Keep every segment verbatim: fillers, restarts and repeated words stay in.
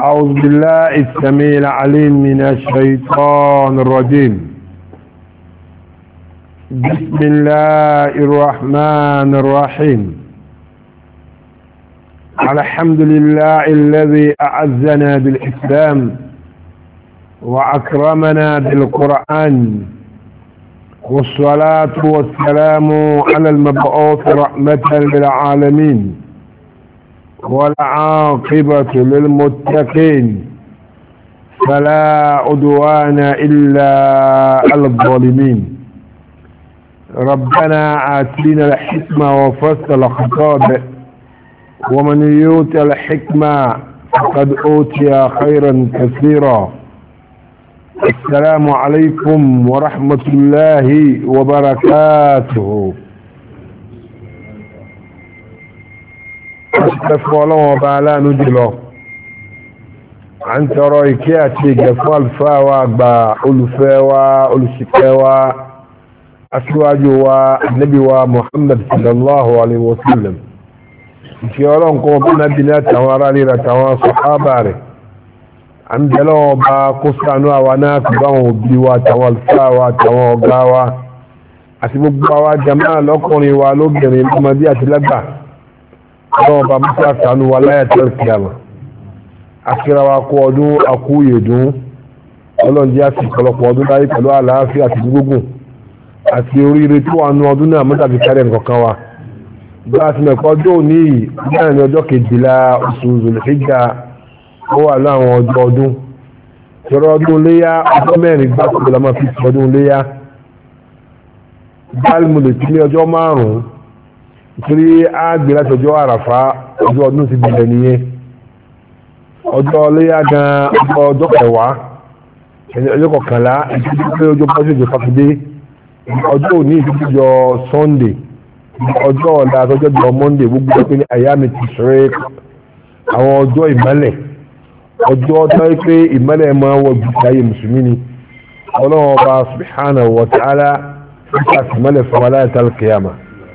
أعوذ بالله السميع العليم من الشيطان الرجيم. بسم الله الرحمن الرحيم. الحمد لله الذي أعزنا بالإسلام وأكرمنا بالقرآن، والصلاة والسلام على المبعوث رحمة للعالمين والعاقبة للمتقين، فلا عدوان إلا على الظالمين. ربنا آتينا الحكمة وفصل خطابه، ومن يؤت الحكمة فقد أوتي خيرا كثيرا. السلام عليكم ورحمة الله وبركاته. أشرف ولو وبعلا نجلو عن ترويكياتي جفوال فاوا با ألفاوا ألشكاوا أسواجوا النبي ومحمد صلى الله عليه وسلم. في أولون قوة نبينا وارالي رتوا صحابة عن جلو با قصانوا وناك باو بيوا توالفاوا توغاوا أسبقوا جمال أقوني والوغني ممدية لبا ọlọ́wọ́ bá mọ́sá sànú wa láyà tẹ́lẹ̀ kìyàmà akíra wa kú ọdún akúyè dún ọlọ́njẹ́ àti ìpọ̀lọpọ̀ ọdún láyé pẹ̀lú àlàáfíà àti gbogbo àti oríire tó wà nú ọdún náà mọ́tàbí kárẹ̀ nǹkan wa. bá a ti mẹ́kọ́ ọjọ́ òní yìí náà ní ọjọ́ kejìlá oṣù Zulhijja ó wà láwọn ọjọ́ ọdún tọrọ ọdún léyà ọjọ́ mẹ́rin gbáko la máa fi ọdún léyà báyìí mo lè ti ní ọjọ́ márùn-ún nítorí àgbè láti ọjọ́ àràfá ọjọ́ ọdún ti bẹ̀rẹ̀ nìyẹn. ọjọ́ léyà gan ọjọ́ ọjọ́ kẹwàá ọjọ́ kọkànlá ìdíjú pé ọjọ́ bọ́sí ìjọ sátidé ọjọ́ òní ìdíjọ Sunday ọjọ́ ọ̀la àtọjọ́ ìjọ Monday gbogbo ọjọ́ ní àyàmì ti ṣeré àwọn ọjọ́ ìmọ́lẹ̀ ọjọ́ tó yẹ pé ìmọ́lẹ̀ máa wọ ju ayé mùsùlùmí ni Ọlọ́run Ọba subhanahu wa ta'ala nípa ìmọ́lẹ̀ fún aláyà tálkìyàmà.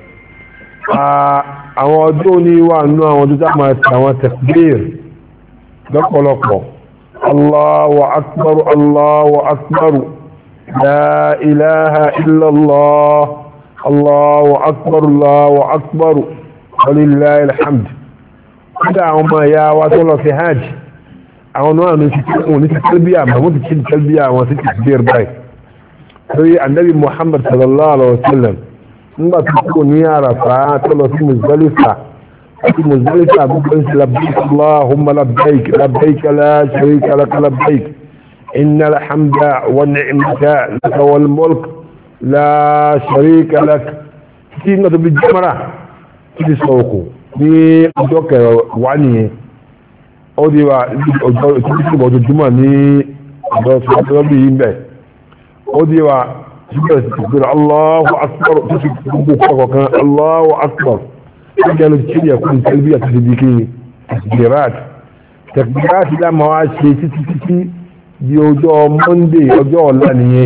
àwọn ọjọ́ ní wà nínú àwọn ọjọ́ tá máa ti àwọn takbir lọ́pọ̀lọpọ̀. Allahu akbar Allahu akbar la ilaha illallah Allahu akbar Allahu akbar walillahi alhamd. kódà àwọn ọmọ ẹ̀yà wa tó lọ sí hajj àwọn náà ní ti kún ní ti tẹ́lbíà mọ̀ ti kí tẹ́lbíà wọn sí takbir báyìí. torí annabi Muhammad sallallahu alaihi wasallam nígbà tó kò ní àràfà tó lọ sí Muzdalifa àti Muzdalifa gbogbo ń ṣe labbaik Allahumma labbaik labbaik la sharika laka labbaik innal hamda wan ni'mata laka wal mulk la sharika lak. tí nígbà tó bí jẹ́mọ́ra tí ti sọ òkú ní ọjọ́ kẹwàá nìyẹn ó di wa ọjọ́ ìtúbísí ọjọ́ jùmọ̀ ní ọjọ́ tó bí yìí bẹ̀ ó di wa تقول الله أكبر تقول الله أكبر قالوا تشيل يكون تلبية تلبيكي تكبيرات تكبيرات لا مواد شيء تي تي تي يوجو موندي يوجو لانيه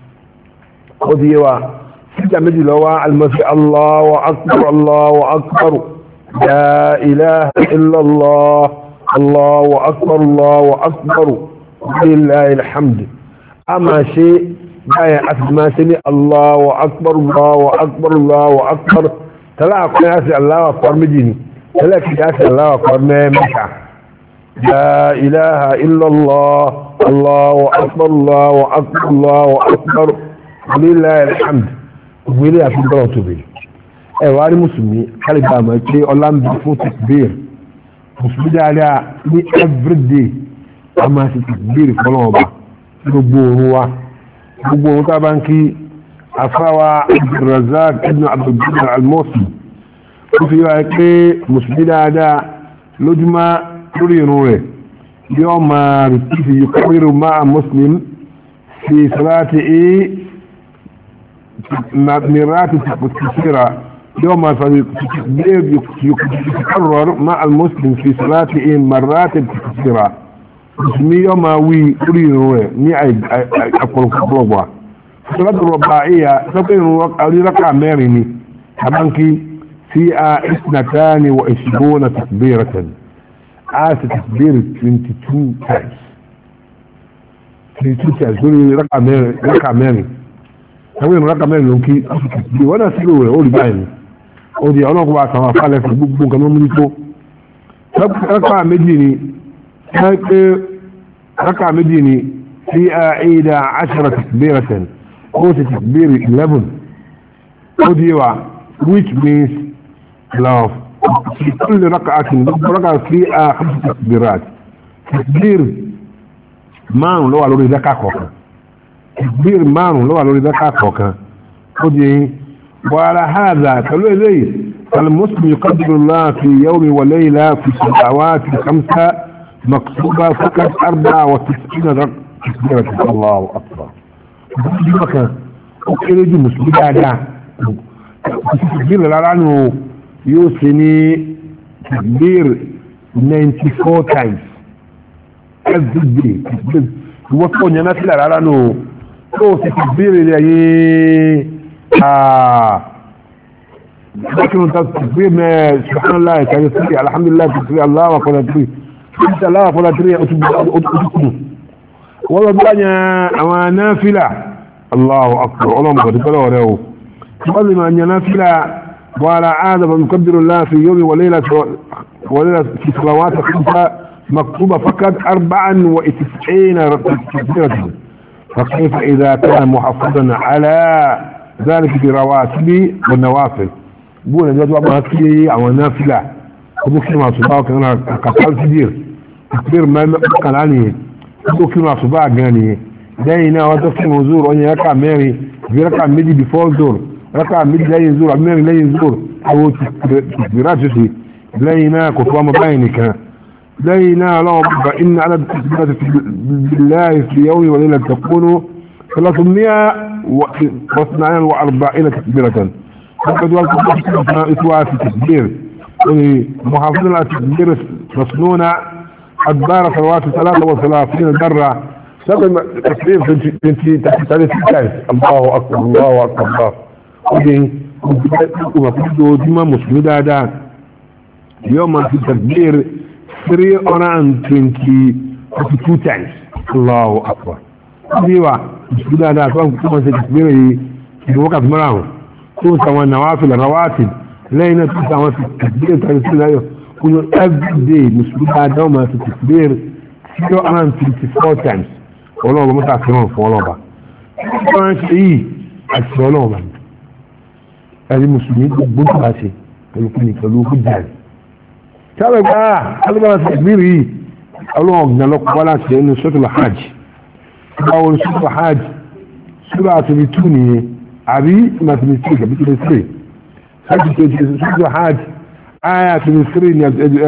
خذيوا سيدا مدي لوا المسيح الله أكبر الله أكبر لا إله إلا الله الله أكبر الله أكبر ولله الحمد. أما شيء باية أسمى سني الله أكبر الله أكبر الله أكبر تلا أقول ياسي الله أكبر مديني تلا كي ياسي الله أكبر مكة. لا إله إلا الله الله أكبر الله أكبر الله أكبر ولله الحمد. ويلي أفي الدرس بي أي واري مسلمي خلي باما كي أولام بفو تكبير مسلمي عليها ni every day أما تكبير فلوبا نبوه gbogbo ohun tá bá ń kí afáwa Abdulrazak ibn Abdulqadir al-Mawsi ó fi wáyé pé mùsùlùmí dáadáa lójúmọ́ lórí irun rẹ̀ yóò máa rìkífì yukabbiru ma'a muslim fi salati mirati takbira yóò máa fa yukarrar ma'a muslim fi salati marati takbira musulmi yóò máa wí orí irun rẹ̀ ní àpọ̀lọpọ̀lọpọ̀. sọ́lọ́dọ̀ rọ̀bàáyà sọ́kọ̀ irun alíraka mẹ́rin ni àbánkí sí a ìsìnàtàní wa ìṣìgbónà takbíratan a ti takbir twenty-two times twenty-two times lórí raka mẹ́rin raka mẹ́rin àwọn èèyàn raka mẹ́rin ló ń kí a ti takbir wọ́n náà sílò rẹ̀ ó rí báyìí ni ó di ọlọ́kùnrin wa àtàwọn afálẹ̀ fún gbogbo nǹkan mọ́mú ní tó raka méjì ni raka méjì ni في عيدة عشرة تكبيرة أو تكبير eleven أوديوا which means love في كل ركعة ركعة فيها خمس تكبيرات تكبير مانو لو على رزقك كوكا تكبير مانو لو على رزقك كوكا أودي وعلى هذا قالوا لي المسلم يقدر الله في يوم وليلة في السماوات الخمسة مكتوبة فقط أربعة وتسعين ركعة تكبيرة الله أكبر بمكان أكيد مسلم هذا تكبير لعنه يوسني تكبير ninety-four times every day تكبير وصلنا الناس لعنه تو تكبير اللي آه لكن تكبير سبحان الله كان يسمي الحمد لله تكبير الله وقال تكبير انت لا ولا تري أتبقى والله بلانيا اما نافلة الله اكبر الله مقدر له له تقول ما ان نافلة وعلى عادة فنقدر الله في يوم وليلة وليلة في صلوات خمسة مكتوبة فقط أربعا وتسعين تكبيرة فكيف إذا كان محفظا على ذلك برواتب والنوافل بقول جدوا ما كي او نافلة وبكي ما صباح كان قتال كبير كبير ما كان عليه ó kí wọn àṣùbá gan ni lẹ́yìn náà wọ́n tó kí wọn zoro ọyàn rákà mẹ́rin bí rákà méjì before zoro rákà méjì lẹ́yìn zoro mẹ́rin lẹ́yìn zoro àwọn tìgbìrà tó ṣe lẹ́yìn náà kò tó ọmọ báyìí nìkan lẹ́yìn náà lọ́wọ́ bá iná alábìtìgbìrà tó láì fi yawmi wa layla takunu ثلاثمائة واثنين وأربعين تكبيرة فقد وقت إسواء في تكبير محافظة على تكبير مسنونة أدبار صلوات ثلاثة وثلاثين مرة سبب تكبير في ثلاثين تايس الله أكبر الله أكبر الله ودين ومفيده ديما مسلم دادا يوم في تكبير three hundred twenty-two times الله أكبر ديوا مسلم دادا كما تكبير في وقت مراه توسع النوافل الرواتب لين توسع في التكبير ثلاثين كل every day مسلم دادا وما في تكبير three hundred twenty-four times والله ما تعرفون والله كمان شيء أسرع هذه مسلمين بنت باسي قالوا كني قالوا خدام تعال بقى هذا بقى تكبيري الله قلنا لك ولا شيء إنه سورة الحج أول سورة الحج سورة تبتوني عبي ما تبتوني بتبتوني سورة الحج آية تبتوني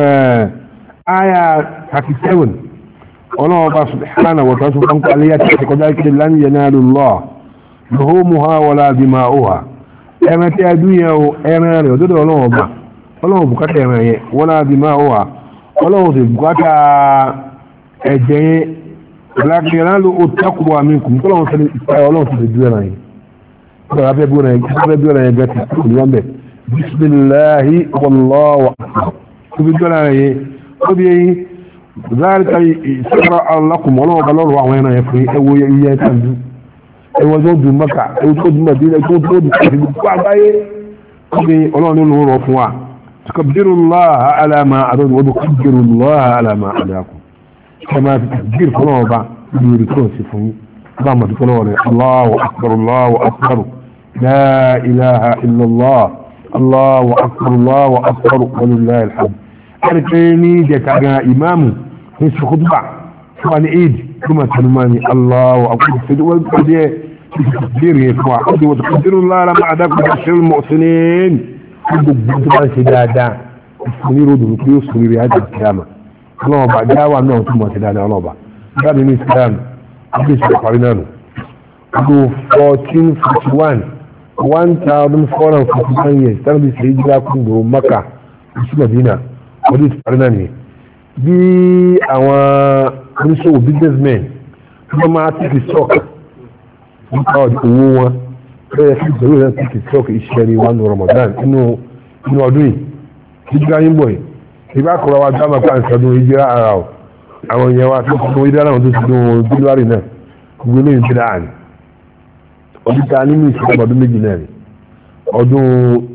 آية thirty-seven الله سبحانه وتعالى سبحانه عليها كذلك لن ينال الله لحومها ولا دماؤها ẹran tí a dún yẹn o ẹran rẹ̀ òdòdó ọlọ́wọ́ bá ọlọ́wọ́ bùkátà ẹran yẹn wọ́n náà di máa wà ọlọ́wọ́ sì bùkátà ẹ̀jẹ̀ yẹn ìlàkìyàn ló ó tákùbọ̀ àmì kùn tó lọ́wọ́ sẹ́ni ìpayà ọlọ́wọ́ sì dúró ẹran yẹn ọlọ́wọ́ abẹ́ dúró ẹran yẹn abẹ́ dúró ẹran yẹn gẹ́tì tó ní wọ́n bẹ̀ bisimilahi wallahu akbar tó fi dúró ẹran yẹn ó bí yẹn záàríkà ìsọ́ra alákùnmọ́ ọlọ́wọ́ bá lọ́rọ̀ àwọn ẹran yẹn fún ẹwọ iye tàn dún ẹwọ tó dùn mọ́kà ẹwọ tó dùn mọ́kà ẹwọ tó dùn káàkiri gbogbo àgbáyé ọdún ọlọ́run nínú rọ fún wa tukabbirullaha ala ma àdọ́dún wọ́n tukabbirullaha ala ma àdákùn ṣe máa fi tàbír fún ọba ní orí tó sì fún bá mọ̀ dúkọ́ lọ́wọ́ rẹ̀ allahu akbar allahu akbar la ilaha illallah allahu akbar allahu akbar walillahi alhamd ẹni pé ní jẹta gan imáàmù ní sọkútùbà fún wa ní eid kuma tanumani allahu akbar fi wal qadiya تكبير يفوع وتقدر الله لما عداكم بشر المؤسنين بقبض ما سدادا السنير ودو كيو سنير هذا الكلام الله بعد جاوة انه ثم سدادا الله بعد قال لي السلام حديث بقرنانه ابو fourteen forty-one one thousand four hundred forty-one years تربي سيدنا كندو مكة بسم مدينة حديث بقرنانه bí àwọn oníṣòwò businessmen wọ́n máa tẹ́kì sọ́ọ̀kì nípa owó wọn bẹ́ẹ̀ sí ìgbèrú rẹ̀ tẹ́kì sọ́ọ̀kì iṣẹ́ ní wọn ní Ramadan inú ọdún yìí nígbà yín bọ̀ yìí ìgbà kọ̀ọ̀rọ̀ wa dáàmà pa ìṣẹ́dún ìjírá ara ọ̀ àwọn èèyàn wa tó kún ìdára wọn tó ti dún bílúwárì náà gbogbo ní ìjírá àní ọdún ta nínú ìṣẹ́dún ọdún méjì náà ni ọdún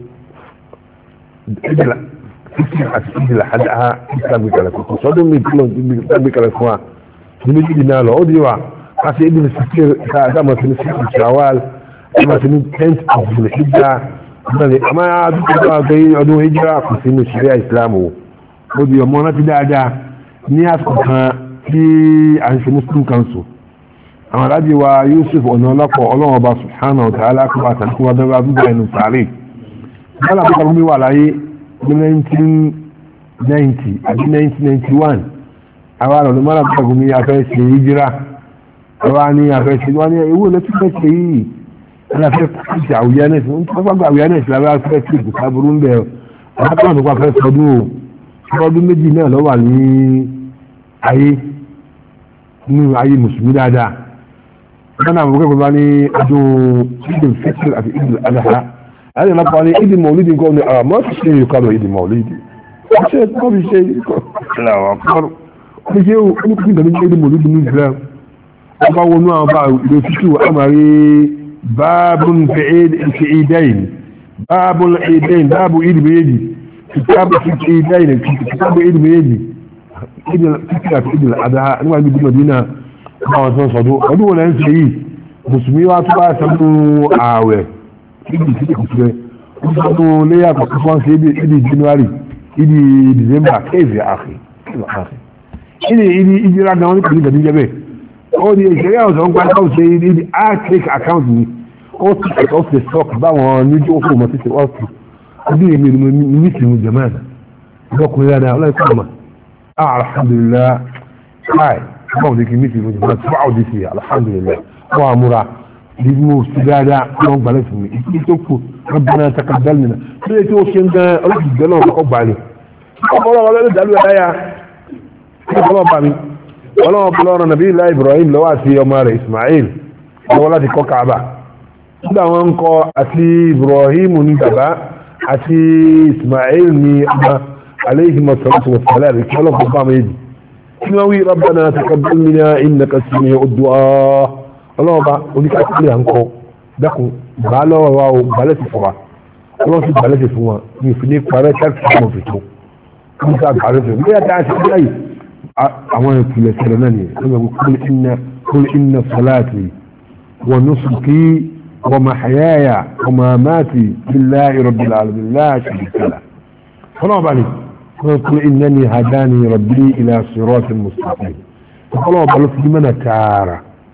ìjìlá fífi àti ìjìlá àdáhà ìsàgbékalẹ̀ fún ọdún mi tí wọ́n gbékalẹ̀ fún wa ní méjì náà lọ ó di wa a ṣe ibi fífi káàmà sí ní fífi ṣàwàl káàmà sí ní tenth of the hijra àmà àdúgbò àgbé ọdún hijra kò sí ní ṣẹ̀ríà ìsìlámù ó di ọmọ náà ti dáadáa ní àsìkò kan tí à ń ṣe muslim council àwọn aláàjì wa Yusuf ọ̀nà ọlọ́pọ̀ ọlọ́wọ́ ọba subhanahu wa ta'ala kó bá tàbí wọn dábàá bíbá ẹnu sàárè bọ́lá bọ́lá gómi wà láyé ní nineteen ninety àti nineteen ninety one àwọn àrùn mọ́lá bọ́lá gómi afẹ́ ṣe hijira àwa ní afẹ́ ṣe wọ́n ní ewu ló tún fẹ́ ṣe yìí aláfẹ́ ṣe awareness ń tọ́ fọ́gbà awareness lábẹ́ afẹ́ ṣe ìgbésà burú ń bẹ̀ alákọ̀ọ́ nípa afẹ́ sọdún o ọdún méjì náà ló wà ní ayé nínú ayé mùsùlùmí dáadáa wọ́n náà mọ̀ pé ní ọdún Idil Fitr àti Idil Adha láti lọ́pọ̀ ní Idil Maulidi nǹkan ní àwọn mọ́tò ṣe yìí kọ́ lọ Idil Maulidi wọ́n ṣe kọ́ fi ṣe ìkọ̀lọ́wọ́ kọ́rọ̀ wọ́n ṣe oníkùnkùn tàbí Idil Maulidi ní Islam wọ́n bá wọnú àwọn bá ìlú títù àmàrí báàbùn fi ìdáyìn báàbùn ìdáyìn báàbùn ìdí méjì kìtàbù fi ìdáyìn kìtàbù ìdí méjì ìdí fitr àti Idil Adha níwájú bí Madina àwọn tó ń sọdún ọdún wọn lẹ́yìn ṣe yìí mùsùlùmí wá tó bá sọdún ààwẹ̀ ìdí ìdí kùtùrẹ́ ọdún léyà kọ̀ọ̀kan fún ṣe ìdí January ìdí December kéèfì àkè ìdí ìdí ìdíra gan ní pẹ̀lú ìgbàdí jẹ́bẹ̀ ó di ìṣẹ̀lẹ̀ àwọn ọ̀sán gbáńkà ṣe ìdí arctic account ni ó ti ṣe off the stock báwọn níjú ó fún ọmọ títí ọ̀sùn ọdún èmi ni mi sì mú jẹ̀mọ́ọ̀nà lọ́kùnrin dáadáa ọlọ́ọ̀kọ́ ọmọ alhamdulillah báwo ni kì í mí ti lójú náà tí báwo di sí alhamdulillah wọ́n àmúra bí mo sì dáadáa wọ́n gbalẹ̀ fún mi ìdí tó kù rabbana taqabbal minna tí ó tí ó ṣe ń gan ọlọ́sì gbẹ́ náà kọ́kọ́ gbà ní. ọlọ́wọ́ ọlọ́dún dàlú ẹ̀ láyà ọlọ́wọ́ bá mi ọlọ́wọ́ bọ́lọ́rọ̀ nàbí ilá Ibrahim lọ́wọ́ àti ọmọ rẹ̀ Ismail lọ́wọ́ láti kọ́ Kaaba nígbà wọn ń kọ́ àti Ibrahim ní bàbá àti Ismail ní ọmọ alayhi salatu wa salam kí ọlọ́wọ́ bá mi نوي ربنا تقبل منا إنك سميع الدعاء الله با ولك أكلي عنكو دكو بالا واو بالتي فوا الله في بالتي فوا يفنيك فارتك سمو فتو كنت أعرفه لا تعرف أي أولا في لسرناني قل إن قل إن صلاتي ونسكي ومحياي ومماتي لله رب العالمين لا شريك له فلا بالي قل إنني هداني ربي إلى صراط مستقيم فقالوا بلس لمن تعارى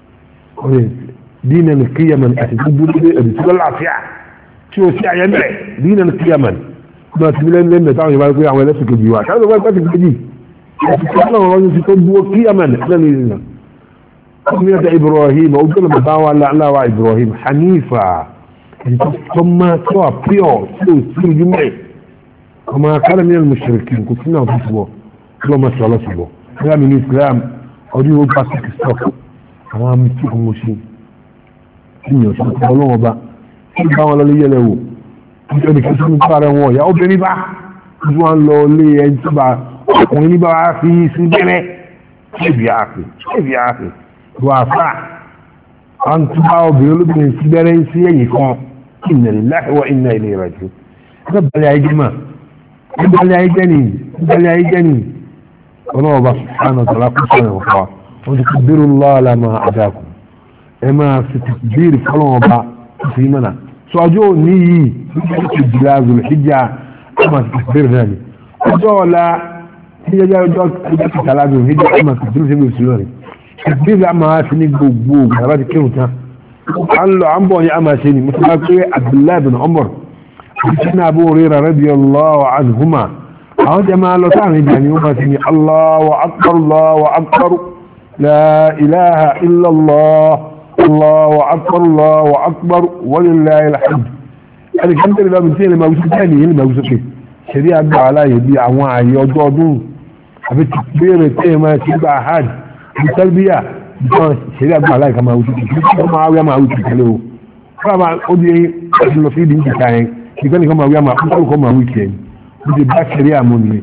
دينا قيما أتدبر بسم الله فيها شو سيع يمعي دينا قيما ما تبلين لنا تعالوا يبقى يقول عمل نفسك الجواج هذا ما يبقى تبدي فقالوا رجل تدبر قيما لنا قمية إبراهيم وقال ما دعوة على الله وإبراهيم حنيفة ثم سوى بيو سوى سوى جمعي وما كان من المشركين كنت نعم تصبه كلهم ما شاء الله صبه كلام من الإسلام أريد أن أبقى السوق أما مستيكم مشين إنه سبحانه الله وبا كيف ولا لي له كنت أنا كنت مقارن هو يا أبني بقى جوان لو لي ينتبع وإني بقى في سنجنة كيف يا أخي كيف يا أخي وافع أنت بقى بيقولوا بين سنجنة سيئة إن لله وإنا إليه راجعون رب يا جماعة ìgbàlẹ̀ ayéjẹ́ni ìgbàlẹ̀ ayéjẹ́ni ọlọ́ọ̀bá subhanahu wa ta'ala kúsànà ọ̀fà wọ́n ti kú bírù lọ́ọ̀lá máa àdákù ẹ máa fi ti bírì fọlọ́ọ̀bá sí mọ́nà sọ ọjọ́ ní yìí nígbà tí ìjìlá Zulhijja ẹ máa ti bírì náà ni ọjọ́ ọ̀la tí yẹjẹ́ ọjọ́ ìjọ ti tàlá Zulhijja ẹ máa ti bírì sí ìbísí lọ́rẹ̀ ìbírì a máa fi ní gbogbo gbàgbà ti kírun tán à ń lọ à ń bọ̀ ní a máa ṣe ni mo ti máa pé Abdullahi bin Umar سيدنا أبو هريرة رضي الله عنهما أهو جماعة لو تعالى يعني هما سيني الله أكبر الله أكبر لا إله إلا الله الله أكبر الله أكبر ولله الحمد هذا كنت لله من سيني لما وصل تاني لما وصل شريعة أبدا على يدي عواعي يوضعون أبي التكبير التهمة سيبع حاج بالتلبية شريعة أبدا على كما وصل كما عاوية ما وصل كله فما أدري أن في دين كتاين ìgbẹ́ni kan máa wí àmà àkókò máa wí kẹ́ ní ti bá kẹrí àmú ni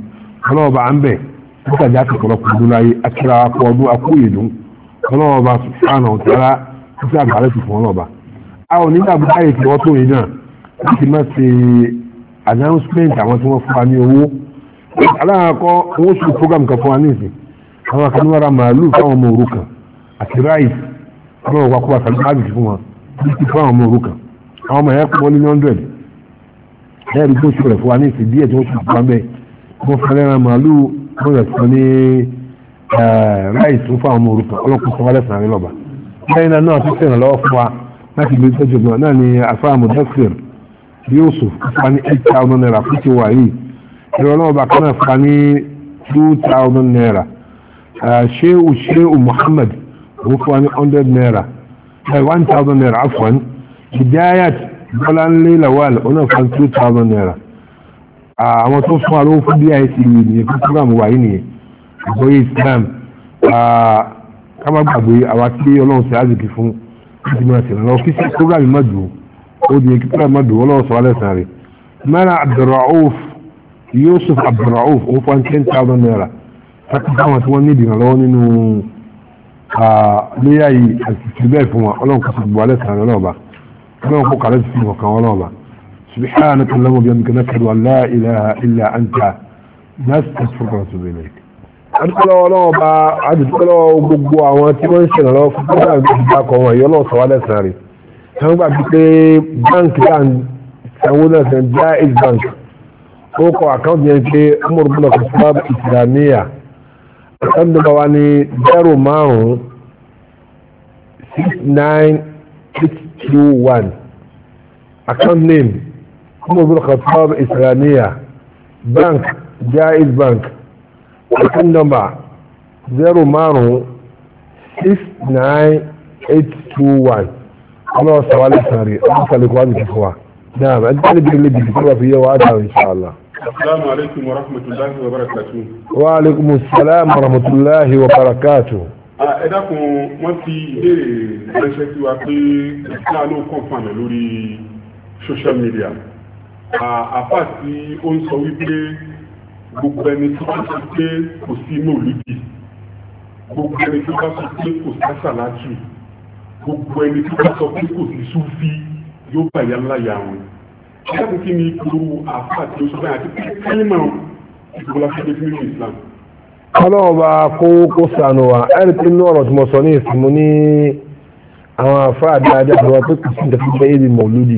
ọlọ́ọ̀bà à ń bẹ̀ nígbà tí a ti kọ̀lọ̀ kùdú láyé akíra akọ ọdún akóyèdún ọlọ́ọ̀bà subhanahu wa ta'ala títí àgbàlẹ̀ ti fún ọlọ́ọ̀bà a ò nígbà bí báyìí tí wọ́n tó yìí náà láti má ṣe announcement àwọn tí wọ́n fún wa ní owó aláàkọ́ owó sùn program kan fún wa ní ìsìn àwọn akaníwára màálù fáwọn ọmọ òrukàn àti rice ọlọ́ọ̀bà kó wa sàlùmáàbì fún wọn títí fún àwọn ọmọ òrukàn àwọn ọmọ yẹn kọ́ ní hundred lẹ́yìn tó ṣe rẹ̀ fún wa ní ìsìn díẹ̀ tí wọ́n ṣe fún wa bẹ́ẹ̀ wọ́n fẹ́rẹ́ ra màálù wọ́n rẹ̀ sọ ní rice fún àwọn ọmọ òrukàn ọlọ́kùn sọ wálẹ̀ sàn án lọ́ba lẹ́yìn náà tó ṣe ìrànlọ́wọ́ fún wa láti gbé tọ́jú náà náà ni àfáà Mudassir Yusuf fún wa ní eight thousand naira fún ti wà yìí ìrànlọ́wọ́ bá kan náà fún wa ní two thousand naira Shehu Shehu Muhammad òun fún wa ní hundred naira one thousand naira afwan Hidayat Bọ́láńlé Lawal ọ̀nà fún two thousand naira àwọn tó fún wa lówó fún bí i c nìyẹn fún program wà yìí nìyẹn ìgbóyè Islam ká má gbàgbé àwa tí Ọlọ́run ṣe àzìkì fún láti máa ṣe lọ kí sí program má dùn ó di kí program má dùn Ọlọ́run sọ alẹ́ sàn rẹ̀ mẹ́ra Abdulrauf Yusuf Abdulrauf ó fún ten thousand naira láti fáwọn tí wọ́n ní ìdìrànlọ́wọ́ nínú léyà yìí àti ìtìbẹ́ fún wa Ọlọ́run kò sì gbọ́ alẹ́ sàn rẹ̀ lọ́ọ̀bà Ọlọ́run kò kàlẹ́ sí ọkàn wọn lọ́ọ̀bà سبحانك اللهم وبحمدك نشهد ان لا اله الا انت نستغفرك ونتوب اليك adúpẹ́lọ́ ọlọ́wọ́ bá adúpẹ́lọ́ gbogbo àwọn tí wọ́n ń ṣe lọ́wọ́ fún bọ́ọ̀lá ìgbà kan wọn yọ lọ́wọ́ sọ̀wálẹ̀ sàn rè wọ́n gbà pé báńkì náà sanwó náà sàn Jaiz bank ó kọ àkáǹtì yẹn pé Umar bin Khattab Islamiyya àkáǹtì bá wà ní zero márùn-ún six nine six two one account name Umar bin Khattab Islamiyya bank Jaiz bank account number zero márùn six nine eight two one ọlọ́wọ́ sàwálẹ̀ sàárè ọdún sàlẹ̀kọ́ wá nìkí fún wa náà ẹ̀ tẹ́lẹ̀ bí lè bìí kí wọ́n fi yẹ wá dáa inṣàlá. Assalamu alaikum wa rahmatullahi wa barakatuh. Wa alaikum assalam wa rahmatullahi wa barakatuh. Ẹ dákun wọ́n fi ìbéèrè ránṣẹ́ sí wa pé ìsìlá ló kàn fún àmì lórí social media. Àfà tí ó ń sọ wípé gbogbo ẹni tó bá sọ pé kò sí mòlúdì, gbogbo ẹni tó bá sọ pé kò sí àsàlátù, gbogbo ẹni tó bá sọ pé kò sí súfí yóò bá ìyá ńlá yà wọn. Ẹ̀kùn kí ni ìlú àfà tí ó sọ báyìí àti pé kẹ́lìmọ̀ ìgbòlá fẹ́lẹ́ fún ìlú Islam. Ọlọ́run bá kó kó sànù wa ẹ̀rì tí inú ọ̀rọ̀ tí mo sọ ní ìsinmi ní àwọn àfà àdáadáa àti wọn pé kò sí ìdẹ́fẹ́ ìdí mòlúdì.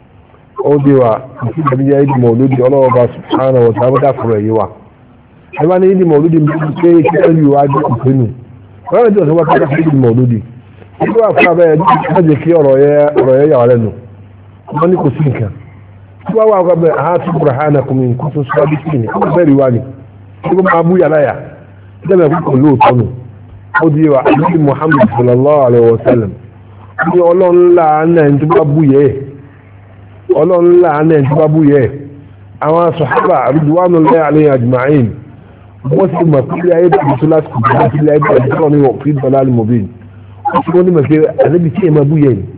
Ó dé wa kò sí ìdẹ́fẹ́ ìdí mòlúdì Ọlọ́run bá subhanahu wa ta'ala dá fúnra yìí wa. Ẹ bá ní ìdí mòlúdì mi pé kí ẹlú wa dé ìpinnu. Ọlọ́run tí wọ́n wá pé kí ìdí mòlúdì. Ìlú àfà bẹ́ẹ̀ má jẹ́ kí ọ̀rọ̀ yẹ yà wá lẹ́nu. Wọ́n ní kò sí nǹkan. Tí wọ́n wá wá bẹ́ẹ̀ àhátú burhanakum in kuntum sadiqin ó bẹ́ẹ̀ rí wa ni. Tí wọ́n máa bú yàrá yà. Dẹ́bẹ̀ púpọ̀ lóòótọ́ nù. Ó di wa àbí Muhammad sallallahu alayhi wa sallam. Ní ọlọ́run láàánà ẹni tó bá bú yẹ. Ọlọ́run láàánà ẹni tó bá bú yẹ. Àwọn sàhábà ridwanullahi alayhim ajma'in. Wọ́n sì mọ̀ pé ayé bá tó láti kù bá sílẹ̀ ayé bá tó ní wọ́n fi dalalin mubin. Wọ́n sì wọ́n ní mọ̀ pé àlébi tí ẹ máa bú yẹ ni.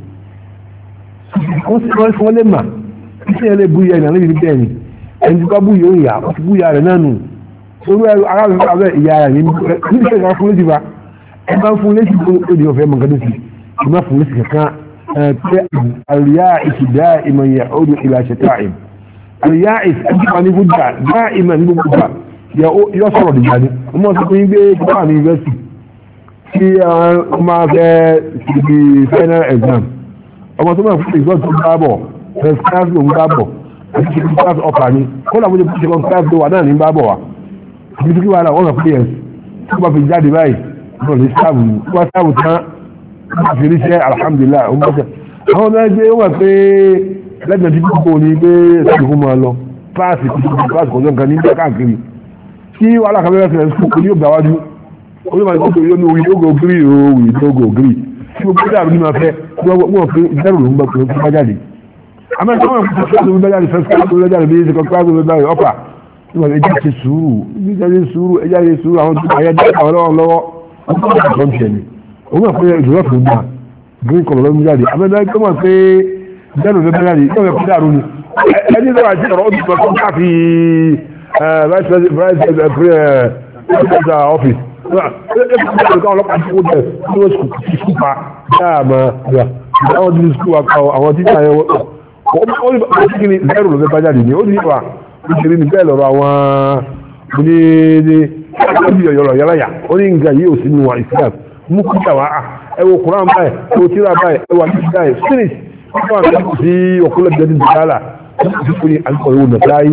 Wọ́n sì wọ́n fún wọn lé mà. Tí ẹ lè bú yẹ ni àlébi ní bẹ́ẹ̀ ni. Ẹni tó bá bú yẹ ó yà ó ti bú yà rẹ̀ náà nù. Olú ẹrù arábìnrin abẹ́ ìyá rẹ̀ ní nígbà ìgbà fún létí ba ẹ bá ń fún létí fún èdè ọ̀fẹ́ mọ̀gádé sí ẹ má fún létí kankan ẹ pé àríyá ìṣìdá ìmọ̀ ìyà ọdún ìlà ṣẹta ìm àríyá ìṣìdá ní fúdà dá ìmọ̀ ní gbogbo gbà yọ sọ̀rọ̀ dìgbà ní ọmọ tó kún gbé gbà ní yunifásitì tí wọ́n máa fẹ́ síbi final exam ọmọ tó máa fún result tó bá bọ̀ first class ló ń bá bọ̀ àti second class ọ̀pá ni kó làwọn jẹ́ second class ló wà náà ní bá bọ̀ wá àbí kí wàá rà wọ́n rà players tí wọ́n bá fi jáde báyìí wọ́n lè sáàbù wọ́n sáàbù tán wọ́n fi ríṣẹ́ alhamdulillah ọmọ ọ̀sẹ̀ àwọn ọmọ ẹgbẹ́ wọ́n pé lẹ́gbẹ̀ẹ́ tí kò ní pé sáàbù fún máa lọ páàsì kò tó páàsì kò tó nǹkan ní bẹ́ẹ̀ káàkiri tí wàhálà kan bẹ́ẹ̀ fẹ́rẹ̀ sùn kò ní yóò gbà wájú olùmọ̀ ní kókò yóò ní orí lógo gírí orí lógo gírí tí gbogbo dàrú ní máa fẹ́ wọ́n fi zero ló ń gbà pé ó bá jáde àmọ́ ìṣẹ́ wọn fi ṣe bá jáde fẹ́ sí ọjọ́ jáde bí ṣe kọ́ kíláàsì ló báyìí ọ̀pà níwọ̀n ẹjá ṣe sùúrù ẹjá ṣe sùúrù ẹjá ṣe sùúrù àwọn tó ayé jẹ́ àwọn lọ́wọ́ lọ́wọ́ ọdún tó ń tẹ̀ ní òun wà pé ìdúró fún gbà green color lọ́mú jáde abẹ́rẹ́ tó wà pé jẹ́nu fẹ́ jáde yóò fẹ́ kó dàrú ni ẹni tó wà sí ọ̀rọ̀ ọdún tó ká fi vice president vice president office ẹ̀ka ọlọ́pàá tí ó bẹ̀ tí ó sùkú pa dáàmà àwọn tí sùkú wa kọ́ àwọn tí táyẹ̀ wọ́n ó ní kí ni zero ló fẹ́ bá jáde ní ó ní wà ó ṣe rí ní bẹ́ẹ̀ lọ́rọ̀ àwọn ní ní ọdún yọ̀yọ̀rọ̀ yálàyà ó ní nǹkan yìí ò sí nù Islam mú kú jà wá ẹ wo Quran báyìí ẹ wo tíra báyìí ẹ wà ní báyìí finish wọ́n wà ní sí ọkùnrin jẹ́ ní dàlá ó sì ní àlùkò ìwò nàtáyé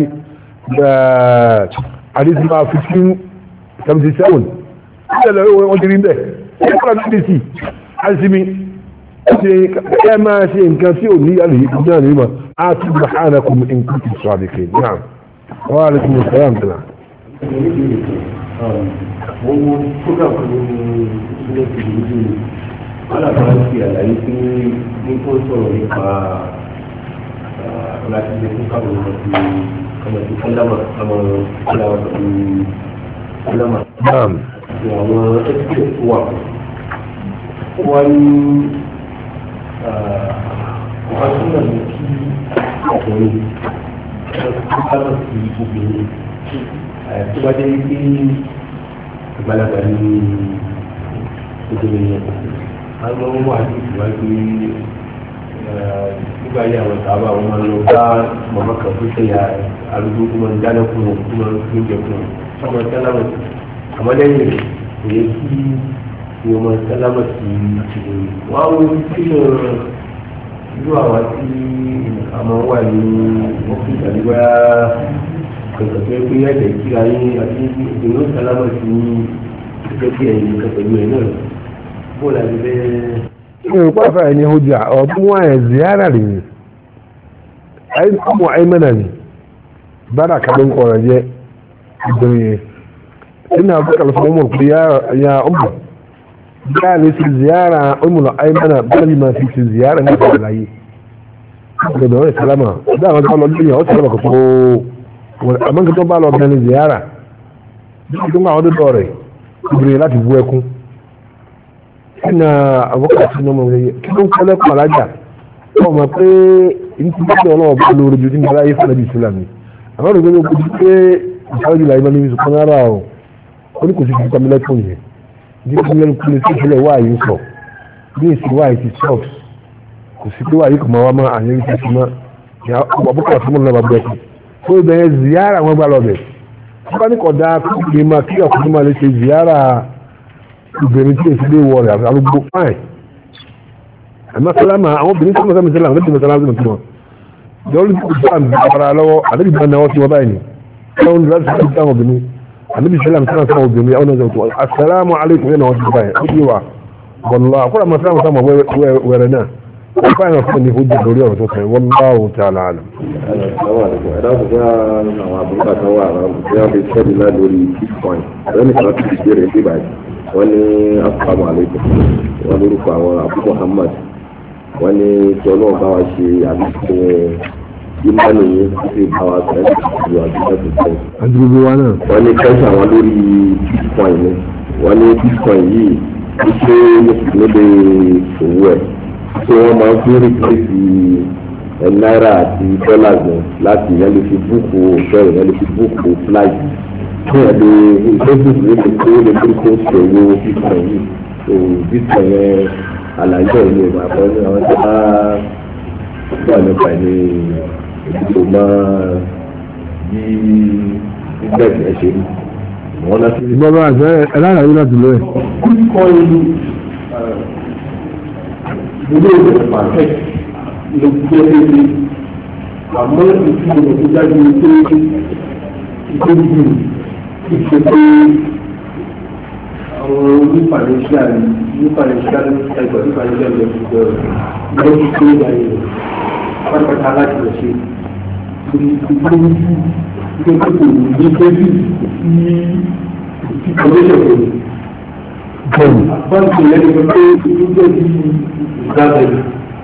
àdìsíma fifteen seventy seven ìṣẹ̀lẹ̀ wọ́n ti rí bẹ́ẹ̀ ẹ kọ́ra ní bíi sí àìsími ẹ máa ṣe nǹkan tí ò ní àlè yìí náà ní ma á tún bá hànà kùn in kuntum sadiqin náà wọ́n á lè tún mọ̀ sẹ́yà mìíràn. mo wo program kan ní ilé ìdílé alábàá ti àlàyé pé ní kó sọ̀rọ̀ nípa láti lè fún káwọn ọmọ ti ọmọ ti sálámà àwọn sálámà tó ń sálámà. àwọn ẹgbẹ́ tó wà wọ́n ní wọ́n tún náà ní kí ọkùnrin tó sálámà sí obìnrin tó bá jẹ́ pé ìgbàlagbà ní obìnrin yẹn. àwọn ọmọ àti ìwádìí nígbà yìí àwọn sábà wọn máa ń lọ bá màmá kan tó ṣe ya arúgbó tó máa ń dáná fún wọn tó máa ń fi oúnjẹ fún wọn ọmọ sálámà sí àmọ́ lẹ́yìn rẹ̀ kò yẹ kí ni ọmọ sálámà sí ìṣòro wọn á wo sí irú àwọn tí àmọ́ wà ní ọ́fíìsì àdúgbò kankan tó yẹ pé ẹ̀jẹ̀ kíra yín àti ìdùnnú sálámà sí gẹ́gẹ́ bí ẹ̀yìn nìkan pẹ̀lú ẹ̀ náà bó la ti bẹ́ẹ̀. in kwafa ne hujja a wata waye ziyara ne ai kuma ai mana ne bara kaɗin ƙoraje duniya ina buƙar samun ku ya ya umma ya ne su ziyara umma ai mana bari ma fi su ziyara ne da layi da da wani salama da wani kallon duniya wata salama ka ko amma ka to ba lo gani ziyara duk kun ga wani dore kubri láti bu ẹkún ina abokan sínú ọmọ rẹ̀ kí ló ń kọ́lẹ̀ kọ́ alájà ọmọ pé ní ti bẹ́ẹ̀ ọlọ́wọ́ bá lórí ju ní aláyé fún ẹbí ìsìlá mi àwọn olùgbé ló kọjú pé ìsáwọ́jú là ìmọ̀ níbi ìsìnkú náírà o ó ní kò sí kíkọ́ mi lẹ́kùn yẹn ní kí lẹ́nu kí lè sí ìṣẹ̀lẹ̀ wá yìí sọ bí èsì wá yìí ti sọ́ọ̀s kò sí pé wá yìí kò máa wá máa àyẹ̀wò ti fi mọ́ abokan sínú ọmọ náà bẹ́ẹ̀ kú tó bẹ̀rẹ̀ ziyara wọn gbà lọ bẹ̀ wọ́n bá ní kọ̀ dáa kí lè máa kí ọkùnrin máa lè ṣe ziyara obìnrin tí èsì lè wọ rẹ̀ àti arúgbó fáìn àmọ́ sálámà àwọn obìnrin tí wọ́n sálámà sálámà lẹ́tí mọ̀ sálámà tí wọ́n yọrí tí kò sáà ń bára lọ́wọ́ àdébì bá náwó sí wọn báyìí ni wọ́n ń láti fi dáhùn obìnrin àdébì sálámà sálámà sálámà obìnrin àwọn ọ̀nà ìjọba assalamu alaikum yẹn náà wọ́n ti báyìí ó ti wà bọ̀lá àkọ́rọ̀ àmọ́ sálámà sálámà wẹ̀rẹ̀ náà wọ́n fáìn náà fún ní fojú lórí ọ̀rọ̀ tó fẹ́ wọ́n láwù tí a láàlú. ẹ̀dá kò fẹ́ àwọn àbúrò kan wà bí wọ́n fi ṣẹ́bi náà lórí bitcoin lẹ́nu kan ti ṣe rẹ̀ sí báyìí wọ́n ní asalaamu aleykum wọ́n lórúkọ àwọn abu muhammad wọ́n ní tí ọlọ́run bá wa ṣe àbíkú ìmánì yìí sí bá wa sọ ẹ́ ju àdúgbò tó tẹ̀. àdúgbò wa náà. wọ́n ní kẹ́sì àwọn lórí bitcoin ni wọ́n ní bitcoin yìí ó ṣe mùsùlùmí lè òwú ẹ̀ tí wọ́n máa ń fi rìpléṣì náírà àti dọ́là gan láti yẹn lè fi búùkù òṣèlú yẹn lè fi búùkù fúláìtì fún ẹ̀dẹ̀ ìgbésùn lè lè kó lè lè kó ṣòwò bitcoin yìí tó bitcoin yẹn àlàyé ìlú ìgbà kan ní àwọn tó bá wà nípa ní ìdílé máa bí ìgbẹ́sì ẹ̀ ṣe rí wọ́n láti. ìgbọ́dọ̀ àgbẹ̀ ẹlẹ́rìí láti lọ ẹ̀. bitcoin ilé ìwé pàṣẹ ló gbé lé àmọ́ ìtumọ̀ tó dájú pé ìgbésùn ìṣètò àwọn onífàlẹ́ṣíà onífàlẹ́ṣíà ẹgbẹ́ onífàlẹ́ṣíà ẹgbẹ́ ìgbẹ́ lọ́dún tó yáyé pátápátá láti lọ ṣe ìgbésùn ìgbésùn ìgbésùn sí kọ́lẹ́ṣẹ̀ kan báńkì lẹ́nu pé ìgbésùn ìgbàgbẹ́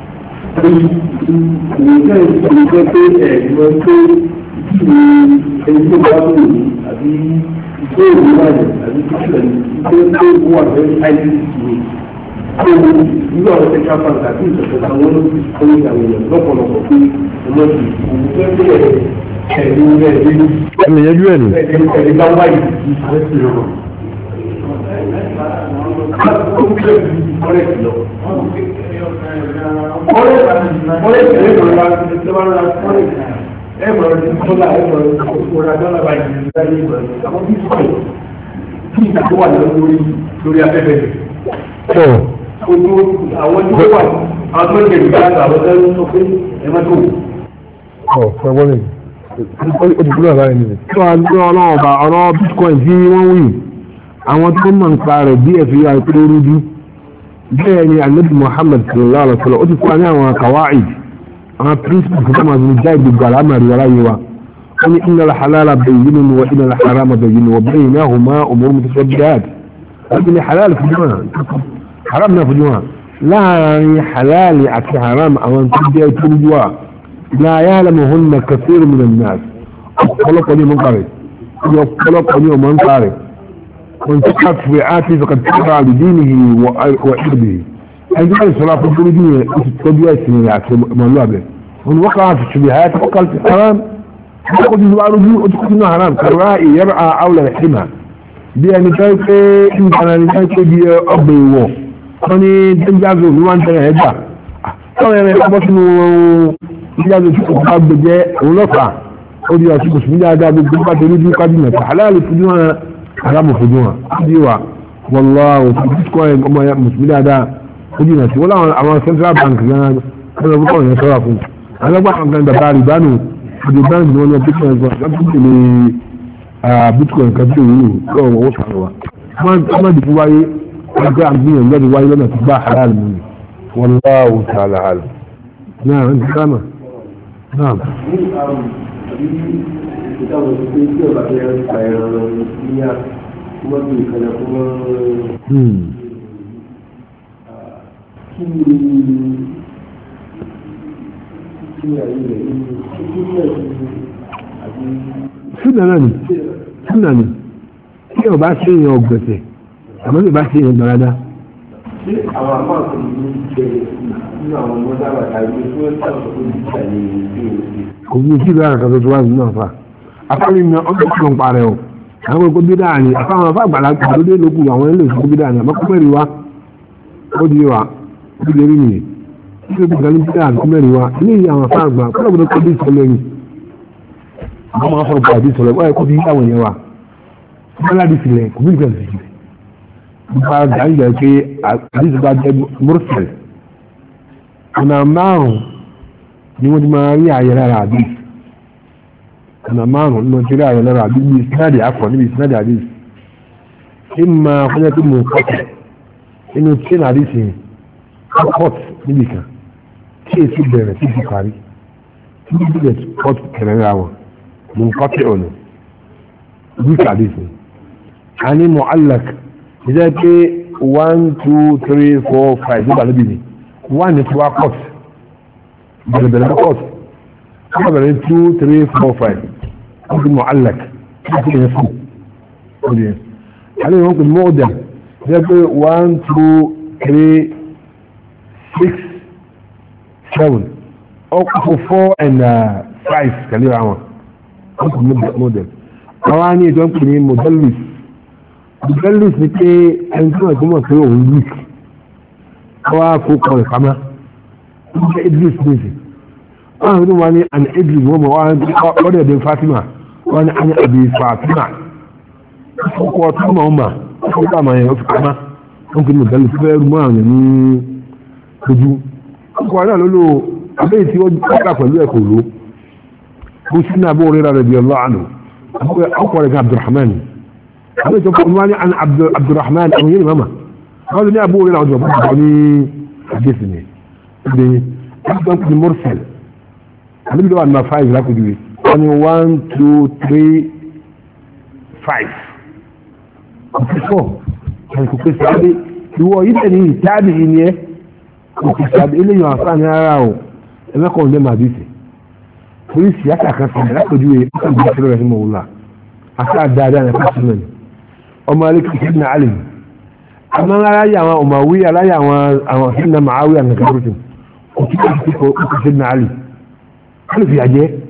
ìgbésẹ̀ ìgbésẹ̀ pé ẹ̀gbọ́n pé ìdílé ẹni tó bá wù ní àbí ìgbé òwú wáyé àbí ìgbésẹ̀ ìgbé tó wà lẹ́yìn àìsí ìwé tó nígbà wọn ṣe ká fáńkà tí ìṣẹ̀ṣẹ̀ àwọn olóògbé ìyàwó yẹn lọ́pọ̀lọpọ̀ pé ọmọdé òwú fẹ́ bẹ̀rẹ̀ ẹni yẹjú ẹ̀ ní. lórí afẹ́fẹ́ àwọn tó wà àwọn tó ń jẹ ìgbà àwọn tó ń sọ pé ẹ má tó. ọ̀ fẹ́ wọlé olùkúrò àbáyé nìyẹn. tí wọ́n á gbé ọlọ́wọ́ bá ọ̀rọ̀ bitcoin tí wọ́n wí àwọn tó mọ̀ nípa rẹ̀ bí ẹ̀fí àìpé rújú bẹ́ẹ̀ ni Ànábì Muhammad sallallahu alaihi wasallam ó ti fún wa ní àwọn kawaid àwọn principles tó máa ń já ìgbìgbà alámàrí wa láyé wa wọ́n ní innal halala bayyinun wa innal harama bayyinun wa baynahuma umurun mutashabbihat wọ́n ní halal fúnjúmọ̀ haram náà fúnjúmọ̀ láàrin halal àti haram àwọn tó jẹ́ tó rújú wa la ya'lamuhunna kathirun minan nas ọ̀pọ̀lọpọ̀ ní mọ̀ ń parẹ́ ọ̀pọ̀lọpọ̀ ní ọmọ ń parẹ́ وانتقت في آتي فقد تبع لدينه وإرضه عندما الصلاة في الدنيا تتبعي سنيات مولوها به ومن وقع في الشبهات وقع في الحرام تقول جزء رجوع وتقول انه حرام كالرائي يرعى أولى الحمى بأن ذلك إن كان لذلك بأبي وو فاني تنجازوا نوان تنهجا كما يعني أبس انه تنجازوا شكو خطاب بجاء ونفع ودي أشكو سميني هذا بالجنبة تريد قدمة حلال فجوها حرام فجوها ديوا والله في بيتكوين أما مسلمين هذا فجينا ولا أما سنترال بانك كان كانوا بيقولون يصرفون أنا بقى كان دباري بانو في البنك دول بيتكوين كان بيتكوين كبير كانوا وصلوا ما ما دفواي كان عندنا الذي واي لنا تباع حلال مني والله تعالى عالم نعم انت كلامه نعم súnà náà ni súnà ni tí o bá ṣe èèyàn ọgbẹ̀sẹ̀ àmọ́ tí o bá ṣe èèyàn gbàrádá. àwọn àpá kan ní ìbẹ̀rẹ̀ nínú àwọn ọmọdé àbàtà ìwé tí wọ́n sábà tó ní ìṣàlẹ̀ ìwé. kò ní kí ìlú àkàtà tó wà nínú àfà afáàlì ní ọjọ́ tó ń parẹ́ o àwọn ẹgbẹ́ bí dáa ni afáwọn afá àgbàlagbà tó dé lókù àwọn ilé ìṣòkò bí dáa ni àmọ́ kọ́mẹ́rì wa ó di wa ó di lérí nìyẹn tí ó bí gbàlú bí dáa kọ́mẹ́rì wa ilé ìyá àwọn afá àgbà kọ́lọ̀ gbọdọ̀ kọ́ bí ìsọ̀lẹ̀ ni àwọn máa fọ̀rọ̀ pàdé ìsọ̀lẹ̀ wáyé kó fi yáwọn yẹn wa mọ́ládì sílẹ̀ kò bí nǹkan sì sílẹ̀ nípa gbàǹgbà pé àdìsí bá jẹ́ mọ́rọ̀sẹ̀l ọ̀nà márùn-ún ni wọ́n ti máa rí àyè lára àdìsí أنا معه إنه جراء ينرى عبيد بإسنادي عفوا نبي إسنادي عديث إما خلية منقطع إنه تكين عديثه خط نبي كان كيف تبدأ في البخاري تبدأ خط كان يعوى منقطع له نبيك عديثه يعني معلق إذا كي واحد اثنين ثلاثة أربعة خمسة يبقى نبيني واحد يتبع خط بلا بلا خط خبر اثنين ثلاثة أربعة خمسة ممكن معلق ممكن يفهم عليه ممكن مقدم زي واحد اثنين ثلاثة ستة سبعة او أربعة and خمسة كلمة عوام ممكن نبدأ موديل اواني ده ممكن مدلس مدلس نكي انتما يكون مصيره ويك هو فوق القمة ادريس نزل أنا أقول وأنا أنا إدري وما وأنا بن فاطمة وأنا أنا أبي فاطمة وقوتهم هما وقوتهم ما يفهمها ممكن نقول في ما يعني كجو وأنا لولو أبيتي وجهك فلو يقولوا وسنا أبو هريرة رضي الله عنه أقوى عبد الرحمن أنا تقول وأنا أنا عبد عبد الرحمن أو يلي ماما قالوا لي أبو هريرة رضي الله عنه حدثني بدي أبدأ المرسل àbí ló wà nínú five lákòjúwe wọ́n ní one two three five kòkè four àti kòkè sáadé ìwọ yìí tẹ̀ ní ìtaàdì ìní ẹ kòkè sáadé eléyìí àǹfààní ara o ẹ̀mẹ́kọ̀ọ́ ndẹ́ màá bí sè polisi yàtọ̀ àkàtà lákòjúwe ó kàn bí ìṣẹ́lẹ̀ rẹ̀ sí mọ̀wúlà àti àdáadáa ní ẹ̀ka sílẹ̀ ni ọmọ alẹ́ kìí ṣẹ́dínà alẹ́ ni àmọ́ aláyà àwọn ọmọ àwí aláyà àwọn ṣẹ́dínà màáwí àǹkà kúrútù kòkè ṣẹ́dínà alẹ́ alẹ́ fi àjẹ́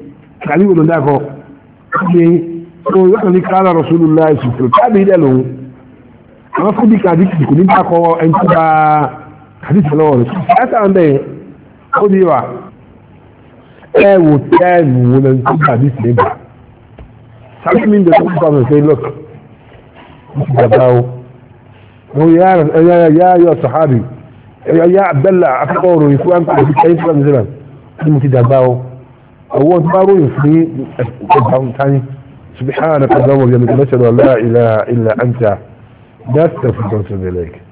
kàlí wò ló dákọ̀ ṣe tó yọkàn ní kára Rasulullah ìṣòfò káàbí ilẹ̀ lòun àwọn fúdí kàdí kò ní dákọ̀ ẹni tó bá kàdí tẹ̀lọ́wọ̀ rẹ̀ ṣáàtà ń bẹ̀ ó di wà ẹ wò tẹ́ẹ̀mù wọn lẹ́nu tó kàdí tẹ̀lẹ́ bà sábẹ́ mi ń bẹ̀ tó kọ́ ọ̀nà ìfẹ́ lọ́k bàbá o mo yá yá yọ sàhábì yá Abdallah akẹ́kọ̀ọ́ ròyìn fún àǹkà àti kẹ́yìn fún àmì sílẹ̀ ní mo ti dàgbà o ọwọ́ tí bá ròyìn fún ẹgbà ń tání subhanaka Allahumma wa bihamdika nashhadu an la ilaha illa anta nastaghfiruka wa natubu ilayk